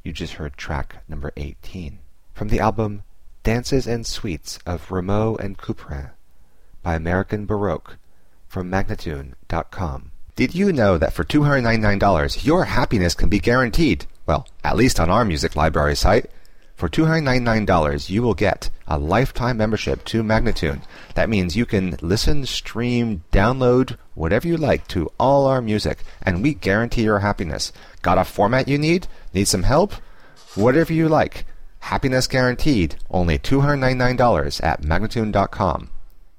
You just heard track number 18 from the album Dances and Suites of Rameau and Couperin by American Baroque from Magnatune.com. Did you know that for $299 your happiness can be guaranteed? Well, at least on our music library site. For $299 you will get a lifetime membership to Magnatune. That means you can listen, stream, download, whatever you like to all our music, and we guarantee your happiness. Got a format you need? Need some help? Whatever you like. Happiness guaranteed. Only $299 at Magnatune.com.